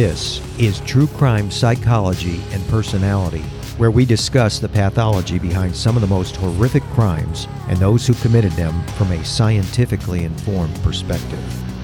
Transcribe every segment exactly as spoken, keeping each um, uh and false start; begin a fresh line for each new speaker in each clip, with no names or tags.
This is True Crime Psychology and Personality, where we discuss the pathology behind some of the most horrific crimes and those who committed them from a scientifically informed perspective.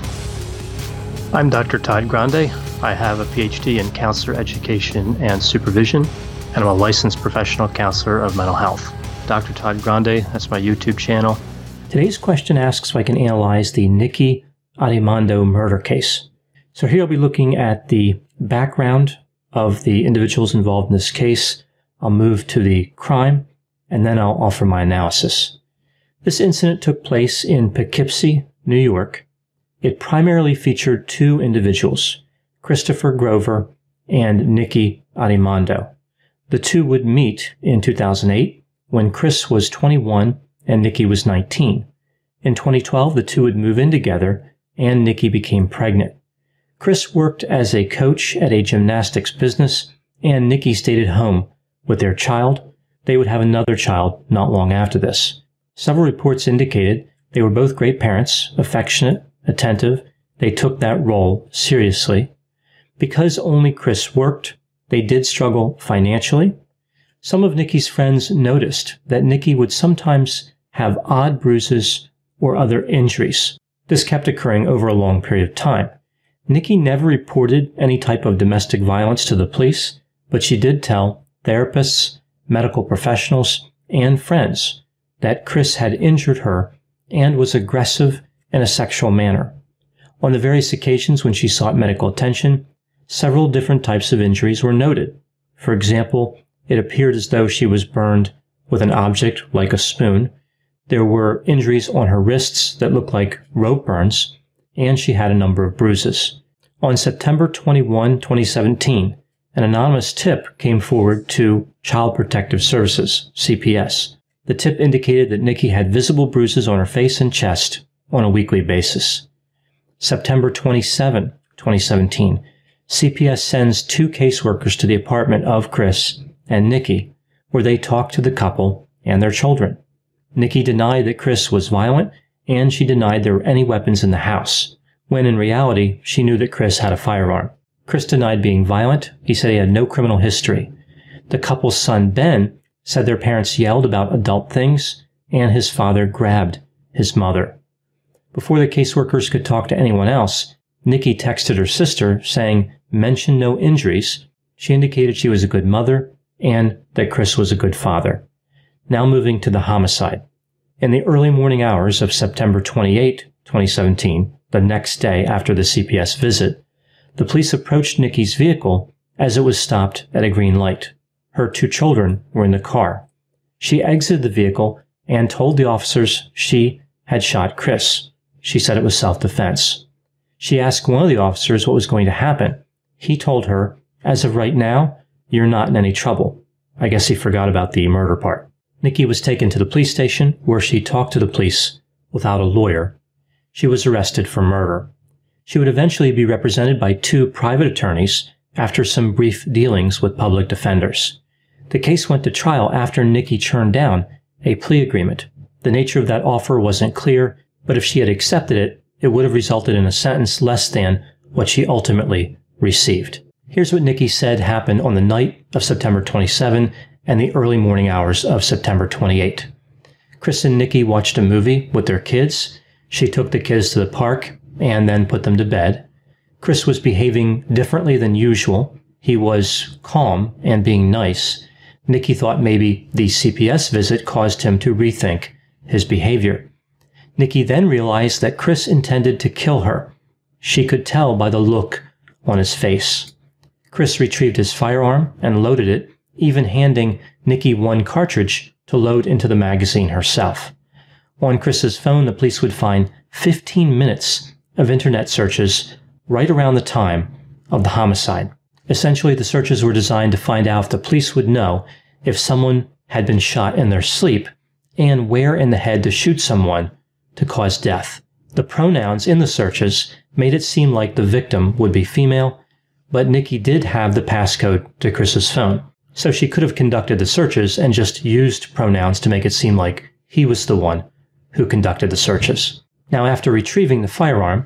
I'm Doctor Todd Grande. I have a P H D in counselor education and supervision, and I'm a licensed professional counselor of mental health. Doctor Todd Grande, that's my YouTube channel. Today's question asks if I can analyze the Nikki Adimando murder case. So here I'll be looking at the background of the individuals involved in this case. I'll move to the crime, and then I'll offer my analysis. This incident took place in Poughkeepsie, New York. It primarily featured two individuals, Christopher Grover and Nikki Adimando. The two would meet in two thousand eight when Chris was twenty-one and Nikki was nineteen. In twenty twelve, the two would move in together and Nikki became pregnant. Chris worked as a coach at a gymnastics business, and Nikki stayed at home with their child. They would have another child not long after this. Several reports indicated they were both great parents, affectionate, attentive. They took that role seriously. Because only Chris worked, they did struggle financially. Some of Nikki's friends noticed that Nikki would sometimes have odd bruises or other injuries. This kept occurring over a long period of time. Nikki never reported any type of domestic violence to the police, but she did tell therapists, medical professionals, and friends that Chris had injured her and was aggressive in a sexual manner. On the various occasions when she sought medical attention, several different types of injuries were noted. For example, it appeared as though she was burned with an object like a spoon. There were injuries on her wrists that looked like rope burns, and she had a number of bruises. On September twenty-first, twenty seventeen, an anonymous tip came forward to Child Protective Services, C P S. The tip indicated that Nikki had visible bruises on her face and chest on a weekly basis. September twenty-seventh, twenty seventeen, C P S sends two caseworkers to the apartment of Chris and Nikki, where they talk to the couple and their children. Nikki denied that Chris was violent, and she denied there were any weapons in the house, when in reality, she knew that Chris had a firearm. Chris denied being violent. He said he had no criminal history. The couple's son, Ben, said their parents yelled about adult things, and his father grabbed his mother. Before the caseworkers could talk to anyone else, Nikki texted her sister saying, "Mention no injuries." She indicated she was a good mother and that Chris was a good father. Now moving to the homicide. In the early morning hours of September twenty-eighth, twenty seventeen, the next day after the C P S visit, the police approached Nikki's vehicle as it was stopped at a green light. Her two children were in the car. She exited the vehicle and told the officers she had shot Chris. She said it was self-defense. She asked one of the officers what was going to happen. He told her, "As of right now, you're not in any trouble." I guess he forgot about the murder part. Nikki was taken to the police station, where she talked to the police without a lawyer. She was arrested for murder. She would eventually be represented by two private attorneys after some brief dealings with public defenders. The case went to trial after Nikki turned down a plea agreement. The nature of that offer wasn't clear, but if she had accepted it, it would have resulted in a sentence less than what she ultimately received. Here's what Nikki said happened on the night of September twenty-seventh and the early morning hours of September twenty-eighth. Chris and Nikki watched a movie with their kids. She took the kids to the park and then put them to bed. Chris was behaving differently than usual. He was calm and being nice. Nikki thought maybe the C P S visit caused him to rethink his behavior. Nikki then realized that Chris intended to kill her. She could tell by the look on his face. Chris retrieved his firearm and loaded it, even handing Nikki one cartridge to load into the magazine herself. On Chris's phone, the police would find fifteen minutes of internet searches right around the time of the homicide. Essentially, the searches were designed to find out if the police would know if someone had been shot in their sleep and where in the head to shoot someone to cause death. The pronouns in the searches made it seem like the victim would be female, but Nikki did have the passcode to Chris's phone. So she could have conducted the searches and just used pronouns to make it seem like he was the one who conducted the searches. Now, after retrieving the firearm,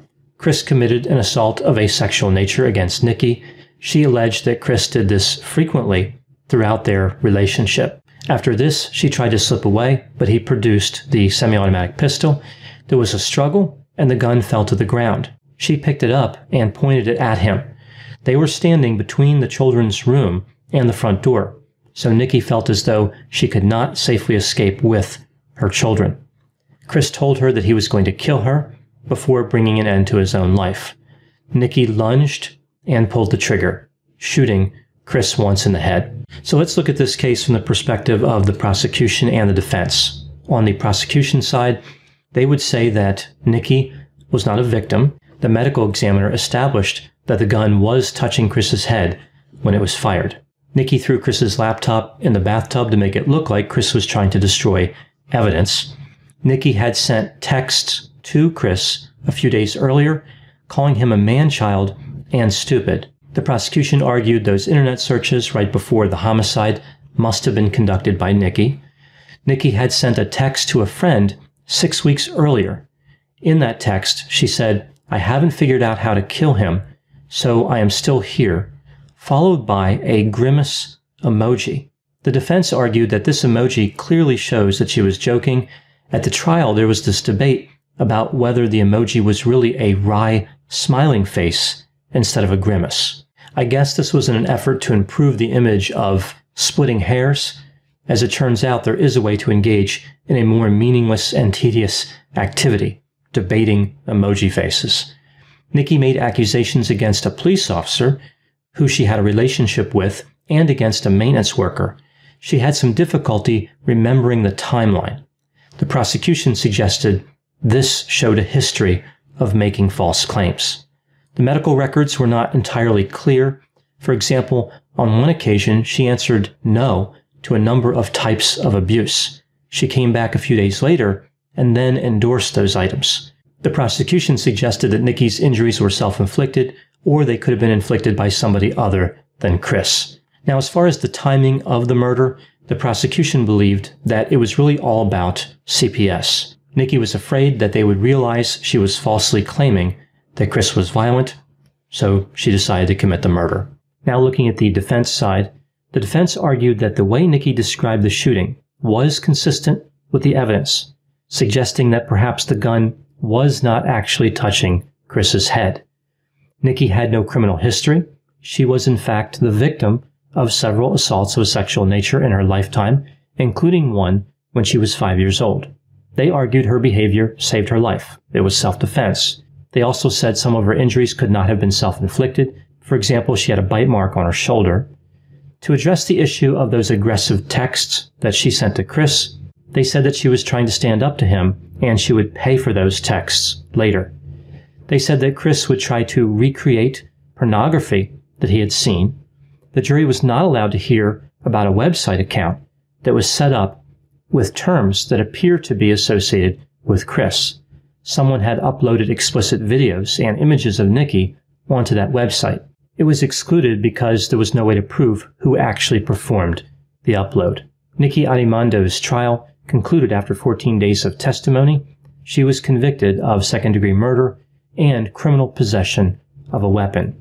Chris committed an assault of a sexual nature against Nikki. She alleged that Chris did this frequently throughout their relationship. After this, she tried to slip away, but he produced the semi-automatic pistol. There was a struggle, and the gun fell to the ground. She picked it up and pointed it at him. They were standing between the children's room and the front door, so Nikki felt as though she could not safely escape with her children. Chris told her that he was going to kill her before bringing an end to his own life. Nikki lunged and pulled the trigger, shooting Chris once in the head. So let's look at this case from the perspective of the prosecution and the defense. On the prosecution side, they would say that Nikki was not a victim. The medical examiner established that the gun was touching Chris's head when it was fired. Nikki threw Chris's laptop in the bathtub to make it look like Chris was trying to destroy evidence. Nikki had sent texts to Chris a few days earlier, calling him a man-child and stupid. The prosecution argued those internet searches right before the homicide must have been conducted by Nikki. Nikki had sent a text to a friend six weeks earlier. In that text, she said, "I haven't figured out how to kill him, so I am still here," followed by a grimace emoji. The defense argued that this emoji clearly shows that she was joking. At the trial, there was this debate about whether the emoji was really a wry, smiling face instead of a grimace. I guess this was in an effort to improve the image of splitting hairs. As it turns out, there is a way to engage in a more meaningless and tedious activity, debating emoji faces. Nikki made accusations against a police officer who she had a relationship with and against a maintenance worker. She had some difficulty remembering the timeline. The prosecution suggested this showed a history of making false claims. The medical records were not entirely clear. For example, on one occasion, she answered no to a number of types of abuse. She came back a few days later and then endorsed those items. The prosecution suggested that Nikki's injuries were self-inflicted, or they could have been inflicted by somebody other than Chris. Now, as far as the timing of the murder, the prosecution believed that it was really all about C P S. Nikki was afraid that they would realize she was falsely claiming that Chris was violent, so she decided to commit the murder. Now looking at the defense side, the defense argued that the way Nikki described the shooting was consistent with the evidence, suggesting that perhaps the gun was not actually touching Chris's head. Nikki had no criminal history. She was in fact the victim of several assaults of a sexual nature in her lifetime, including one when she was five years old. They argued her behavior saved her life. It was self-defense. They also said some of her injuries could not have been self-inflicted. For example, she had a bite mark on her shoulder. To address the issue of those aggressive texts that she sent to Chris, they said that she was trying to stand up to him and she would pay for those texts later. They said that Chris would try to recreate pornography that he had seen. The jury was not allowed to hear about a website account that was set up with terms that appear to be associated with Chris. Someone had uploaded explicit videos and images of Nikki onto that website. It was excluded because there was no way to prove who actually performed the upload. Nikki Arimando's trial concluded after fourteen days of testimony. She was convicted of second-degree murder and criminal possession of a weapon.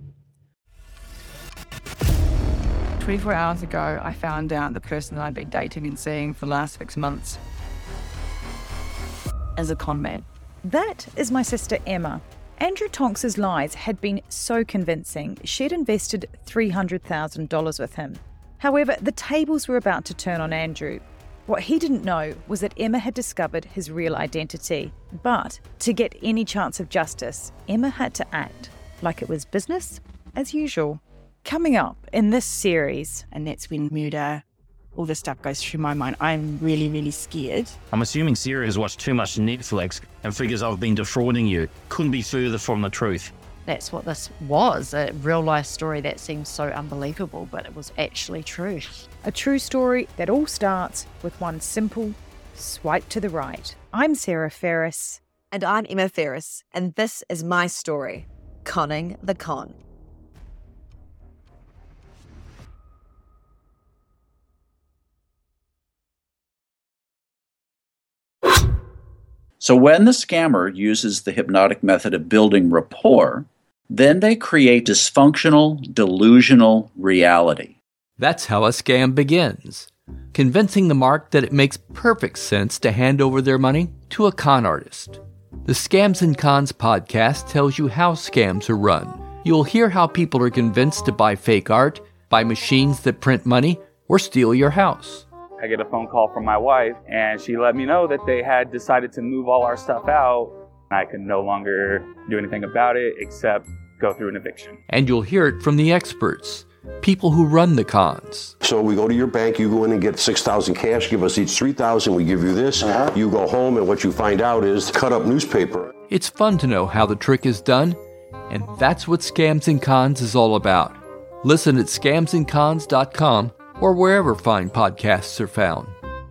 twenty-four hours ago, I found out the person that I'd been dating and seeing for the last six months is a con man.
That is my sister Emma. Andrew Tonks's lies had been so convincing, she'd invested three hundred thousand dollars with him. However, the tables were about to turn on Andrew. What he didn't know was that Emma had discovered his real identity. But to get any chance of justice, Emma had to act like it was business as usual. Coming up in this series,
and that's when murder, all this stuff goes through my mind. I'm really, really scared.
I'm assuming Sarah has watched too much Netflix and figures I've been defrauding you. Couldn't be further from the truth.
That's what this was, a real-life story that seems so unbelievable, but it was actually true.
A true story that all starts with one simple swipe to the right. I'm Sarah Ferris.
And I'm Emma Ferris, and this is my story, Conning the Con.
So when the scammer uses the hypnotic method of building rapport, then they create dysfunctional, delusional reality.
That's how a scam begins, convincing the mark that it makes perfect sense to hand over their money to a con artist. The Scams and Cons podcast tells you how scams are run. You'll hear how people are convinced to buy fake art, buy machines that print money, or steal your house.
I get a phone call from my wife, and she let me know that they had decided to move all our stuff out. I could no longer do anything about it except go through an eviction.
And you'll hear it from the experts, people who run the cons.
So we go to your bank, you go in and get six thousand cash, give us each three thousand, we give you this. Uh-huh. You go home, and what you find out is cut up newspaper.
It's fun to know how the trick is done, and that's what Scams and Cons is all about. Listen at scams and cons dot com or wherever fine podcasts are found.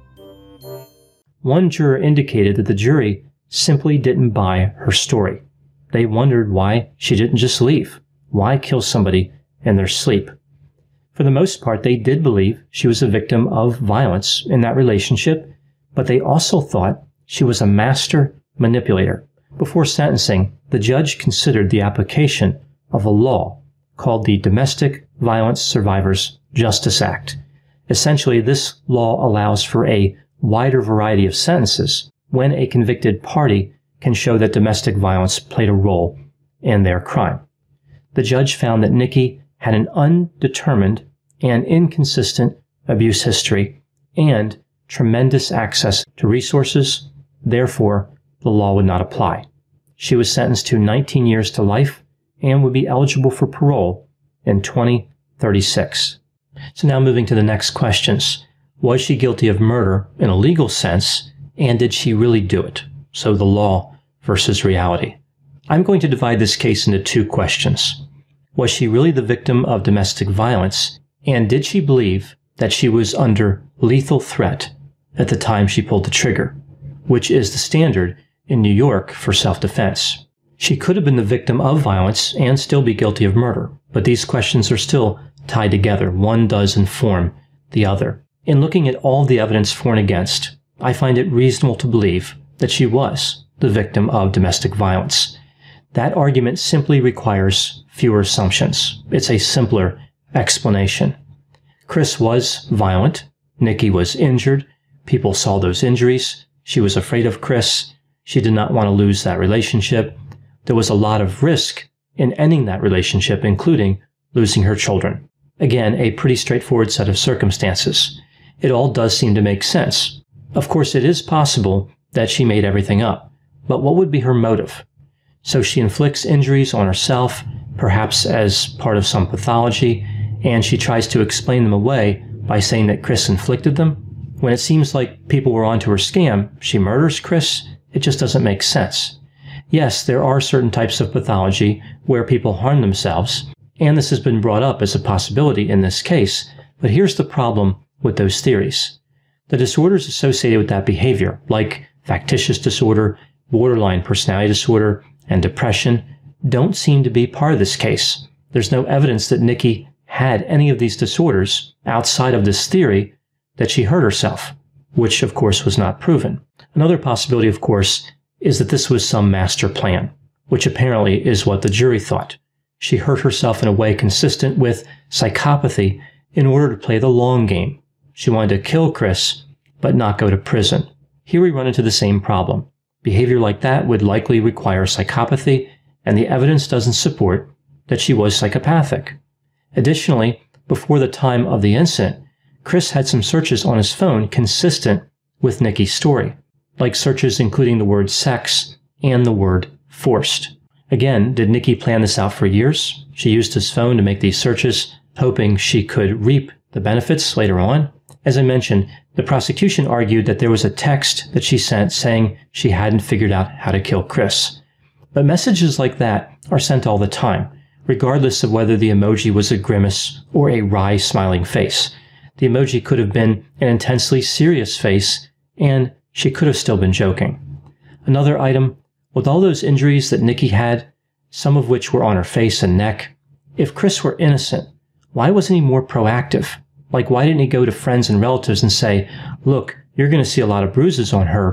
One juror indicated that the jury simply didn't buy her story. They wondered why she didn't just leave. Why kill somebody in their sleep? For the most part, they did believe she was a victim of violence in that relationship, but they also thought she was a master manipulator. Before sentencing, the judge considered the application of a law called the Domestic Violence Survivors Justice Act. Essentially, this law allows for a wider variety of sentences when a convicted party can show that domestic violence played a role in their crime. The judge found that Nikki had an undetermined and inconsistent abuse history and tremendous access to resources. Therefore, the law would not apply. She was sentenced to nineteen years to life and would be eligible for parole in twenty thirty-six. So now moving to the next questions. Was she guilty of murder in a legal sense, and did she really do it? So the law versus reality. I'm going to divide this case into two questions. Was she really the victim of domestic violence, and did she believe that she was under lethal threat at the time she pulled the trigger, which is the standard in New York for self-defense? She could have been the victim of violence and still be guilty of murder, but these questions are still tied together. One does inform the other. In looking at all the evidence for and against, I find it reasonable to believe that she was the victim of domestic violence. That argument simply requires fewer assumptions. It's a simpler explanation. Chris was violent. Nikki was injured. People saw those injuries. She was afraid of Chris. She did not want to lose that relationship. There was a lot of risk in ending that relationship, including losing her children. Again, a pretty straightforward set of circumstances. It all does seem to make sense. Of course, it is possible that she made everything up, but what would be her motive? So she inflicts injuries on herself, perhaps as part of some pathology, and she tries to explain them away by saying that Chris inflicted them. When it seems like people were onto her scam, she murders Chris. It just doesn't make sense. Yes, there are certain types of pathology where people harm themselves, and this has been brought up as a possibility in this case, but here's the problem with those theories. The disorders associated with that behavior, like factitious disorder, borderline personality disorder, and depression, don't seem to be part of this case. There's no evidence that Nikki had any of these disorders outside of this theory that she hurt herself, which of course was not proven. Another possibility, of course, is that this was some master plan, which apparently is what the jury thought. She hurt herself in a way consistent with psychopathy in order to play the long game. She wanted to kill Chris, but not go to prison. Here we run into the same problem. Behavior like that would likely require psychopathy, and the evidence doesn't support that she was psychopathic. Additionally, before the time of the incident, Chris had some searches on his phone consistent with Nikki's story, like searches including the word sex and the word forced. Again, did Nikki plan this out for years? She used his phone to make these searches, hoping she could reap the benefits later on. As I mentioned, the prosecution argued that there was a text that she sent saying she hadn't figured out how to kill Chris. But messages like that are sent all the time, regardless of whether the emoji was a grimace or a wry smiling face. The emoji could have been an intensely serious face, and she could have still been joking. Another item, with all those injuries that Nikki had, some of which were on her face and neck, if Chris were innocent, why wasn't he more proactive? Like, why didn't he go to friends and relatives and say, look, you're going to see a lot of bruises on her.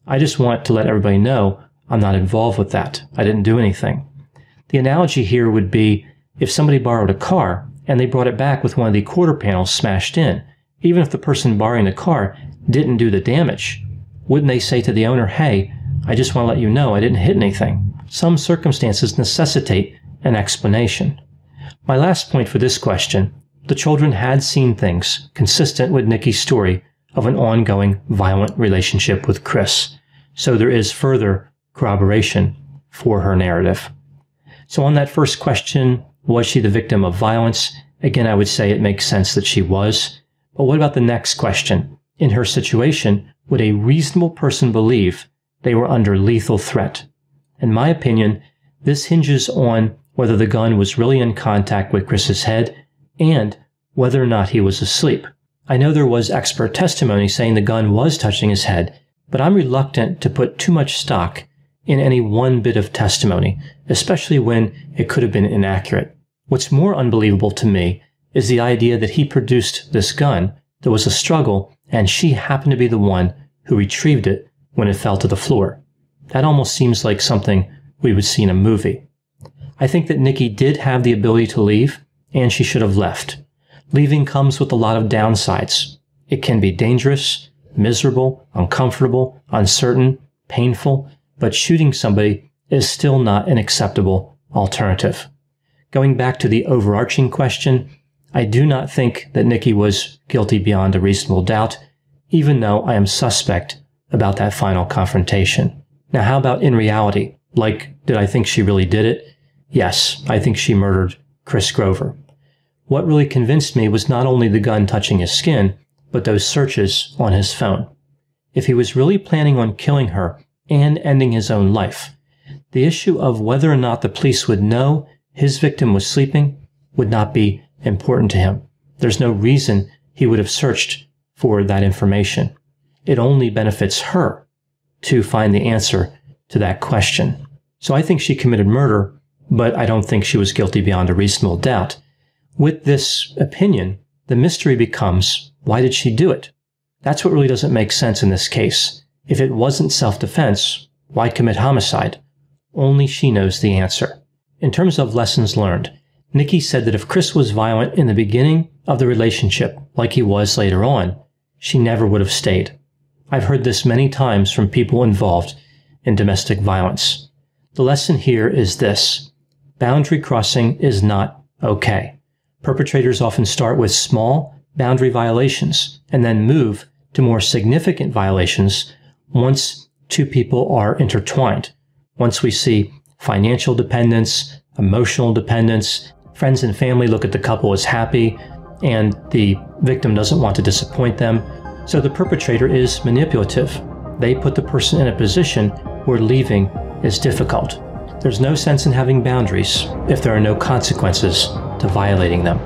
I just want to let everybody know I'm not involved with that. I didn't do anything. The analogy here would be if somebody borrowed a car and they brought it back with one of the quarter panels smashed in, even if the person borrowing the car didn't do the damage, wouldn't they say to the owner, hey, I just want to let you know I didn't hit anything? Some circumstances necessitate an explanation. My last point for this question, the children had seen things consistent with Nikki's story of an ongoing violent relationship with Chris, so there is further corroboration for her narrative. So on that first question, was she the victim of violence? Again, I would say it makes sense that she was. But what about the next question? In her situation, would a reasonable person believe they were under lethal threat? In my opinion, this hinges on whether the gun was really in contact with Chris's head and whether or not he was asleep. I know there was expert testimony saying the gun was touching his head, but I'm reluctant to put too much stock in any one bit of testimony, especially when it could have been inaccurate. What's more unbelievable to me is the idea that he produced this gun, there was a struggle, and she happened to be the one who retrieved it when it fell to the floor. That almost seems like something we would see in a movie. I think that Nikki did have the ability to leave, and she should have left. Leaving comes with a lot of downsides. It can be dangerous, miserable, uncomfortable, uncertain, painful, but shooting somebody is still not an acceptable alternative. Going back to the overarching question, I do not think that Nikki was guilty beyond a reasonable doubt, even though I am suspect about that final confrontation. Now, how about in reality? Like, did I think she really did it? Yes, I think she murdered Chris Grover. What really convinced me was not only the gun touching his skin, but those searches on his phone. If he was really planning on killing her and ending his own life, the issue of whether or not the police would know his victim was sleeping would not be important to him. There's no reason he would have searched for that information. It only benefits her to find the answer to that question. So I think she committed murder, but I don't think she was guilty beyond a reasonable doubt. With this opinion, the mystery becomes, why did she do it? That's what really doesn't make sense in this case. If it wasn't self-defense, why commit homicide? Only she knows the answer. In terms of lessons learned, Nikki said that if Chris was violent in the beginning of the relationship, like he was later on, she never would have stayed. I've heard this many times from people involved in domestic violence. The lesson here is this: boundary crossing is not okay. Perpetrators often start with small boundary violations and then move to more significant violations once two people are intertwined. Once we see financial dependence, emotional dependence, friends and family look at the couple as happy, and the victim doesn't want to disappoint them. So the perpetrator is manipulative. They put the person in a position where leaving is difficult. There's no sense in having boundaries if there are no consequences to violating them.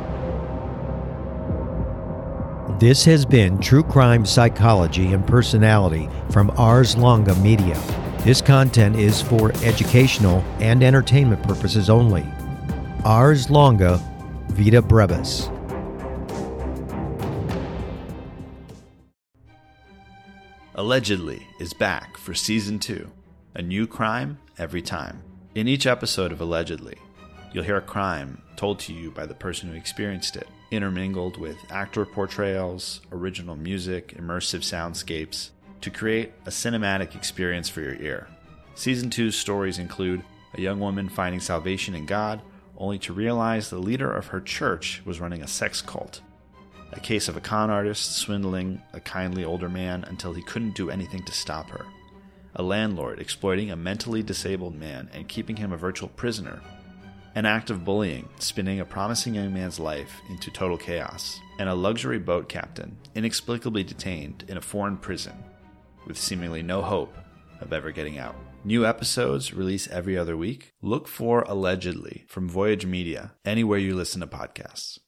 This has been True Crime Psychology and Personality from Ars Longa Media. This content is for educational and entertainment purposes only. Ars Longa Vita Brevis.
Allegedly is back for Season two, a new crime every time. In each episode of Allegedly, you'll hear a crime told to you by the person who experienced it, intermingled with actor portrayals, original music, immersive soundscapes, to create a cinematic experience for your ear. Season two's stories include a young woman finding salvation in God, only to realize the leader of her church was running a sex cult. A case of a con artist swindling a kindly older man until he couldn't do anything to stop her. A landlord exploiting a mentally disabled man and keeping him a virtual prisoner. An act of bullying spinning a promising young man's life into total chaos. And a luxury boat captain inexplicably detained in a foreign prison with seemingly no hope of ever getting out. New episodes release every other week. Look for Allegedly from Voyage Media anywhere you listen to podcasts.